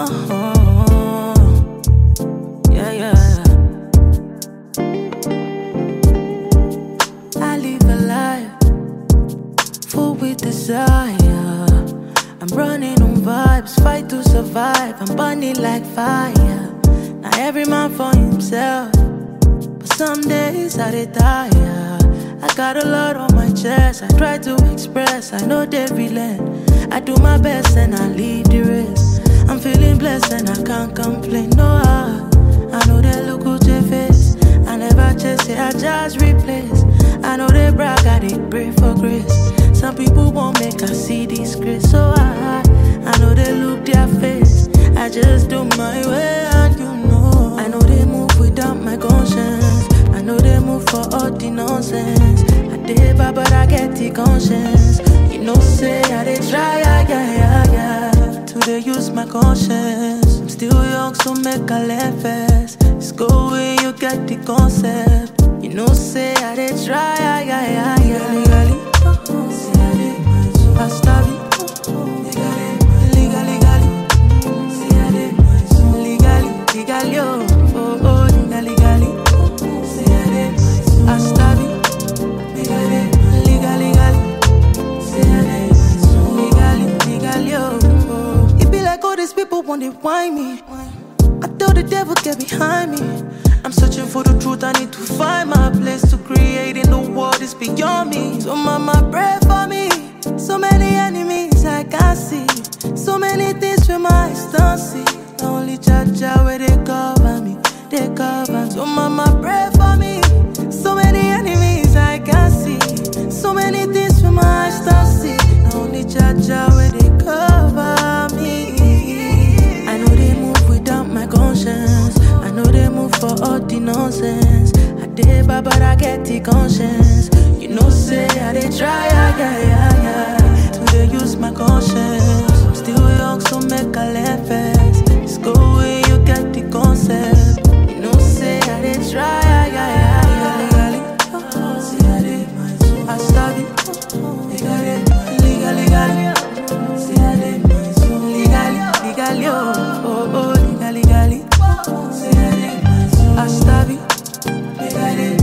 Yeah, yeah. I live a life full with desire. I'm running on vibes, fight to survive. I'm burning like fire. Now every man for himself, but some days I dey tire. I got a lot on my chest, I try to express, I know they relent. I do my best and I leave the rest. I'm feeling blessed and I can't complain, no I know they look good to face. I never chase it, I just replace. I know they brag, I dey pray for grace. Some people won't make I see disgrace, so I know they look their face. I just do my way and you know I know they move without my conscience. I know they move for all the nonsense. I did bad but I get the conscience. You know say I dey try, yeah. Today use my conscience. I'm still young so make I learn fast. It's go where you get the concept. You know say I dey try, yeah. Legally, pasta legally, oh, legally. Pasta legally, oh. It be like all these people want to whine me. I tell the devil get behind me. I'm searching for the truth, I need to find my place to create in the world is beyond me. So mama pray for me. So many enemies I can't see. So many things with my eyes don't see. Only Jaja where they cover me, they cover. So mama pray for me. So many enemies I can't see. So many things with my eyes don't see. Only Jaja where they cover me. I know they move without my conscience. I know they move for all the nonsense. I did bad but I get the conscience. You know say I dey try, yeah. Today use my conscience. I'm still young so make I learn fast. It's go where you get the concept. You know say I dey try, yeah. Legally, I study legally, oh, legally. I study legally.